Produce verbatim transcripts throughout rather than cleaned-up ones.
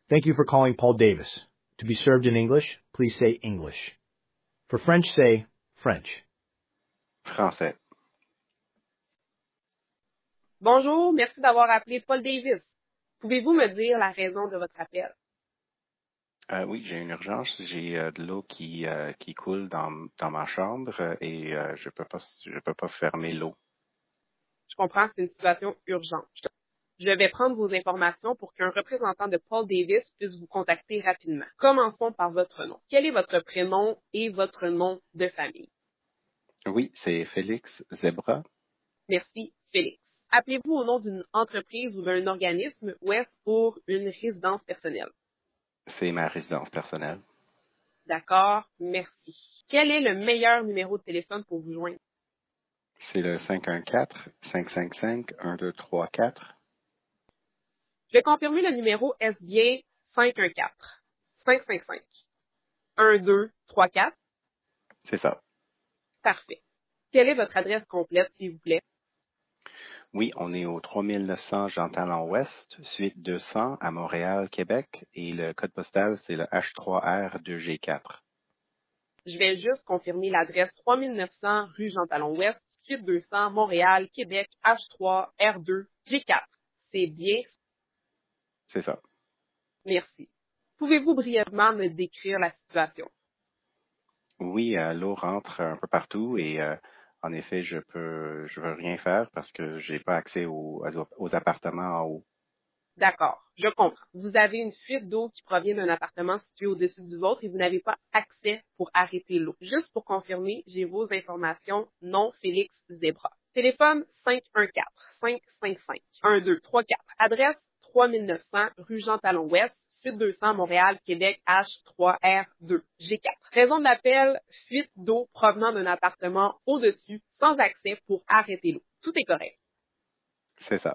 Thank you for calling Paul Davis. To be served in English, please say English. For French, say French. Français. Bonjour, merci d'avoir appelé Paul Davis. Pouvez-vous me dire la raison de votre appel? Euh, oui, j'ai une urgence. J'ai euh, de l'eau qui euh, qui coule dans dans ma chambre euh, et euh, je peux pas je peux pas fermer l'eau. Je comprends, c'est une situation urgente. Je vais prendre vos informations pour qu'un représentant de Paul Davis puisse vous contacter rapidement. Commençons par votre nom. Quel est votre prénom et votre nom de famille? Oui, c'est Félix Zebra. Merci, Félix. Appelez-vous au nom d'une entreprise ou d'un organisme ou est-ce pour une résidence personnelle? C'est ma résidence personnelle. D'accord, merci. Quel est le meilleur numéro de téléphone pour vous joindre? C'est le cinq un quatre, cinq cinq cinq, un deux trois quatre. Je vais confirmer le numéro est bien cinq un quatre, cinq cinq cinq, un deux trois quatre. C'est ça. Parfait. Quelle est votre adresse complète, s'il vous plaît? Oui, on est au trois mille neuf cents Jean Talon Ouest, suite deux cents à Montréal, Québec, et le code postal, c'est le H trois R deux G quatre. Je vais juste confirmer l'adresse trois mille neuf cents rue Jean Talon Ouest, suite deux cents, Montréal, Québec, H trois R deux G quatre. C'est bien. C'est ça. Merci. Pouvez-vous brièvement me décrire la situation? Oui, euh, l'eau rentre un peu partout et euh, en effet, je peux, je veux rien faire parce que j'ai pas accès aux, aux aux appartements en haut. D'accord, je comprends. Vous avez une fuite d'eau qui provient d'un appartement situé au-dessus du vôtre et vous n'avez pas accès pour arrêter l'eau. Juste pour confirmer, j'ai vos informations, nom Félix Zebra. Téléphone cinq un quatre, cinq cinq cinq, un deux trois quatre. Adresse trois mille neuf cents rue Jean Talon Ouest, suite deux cents, Montréal, Québec, H trois R deux G quatre. Raison de l'appel, fuite d'eau provenant d'un appartement au-dessus, sans accès pour arrêter l'eau. Tout est correct. C'est ça.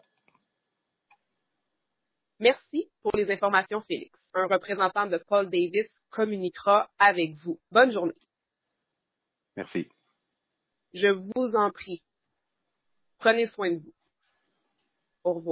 Merci pour les informations, Félix. Un représentant de Paul Davis communiquera avec vous. Bonne journée. Merci. Je vous en prie. Prenez soin de vous. Au revoir.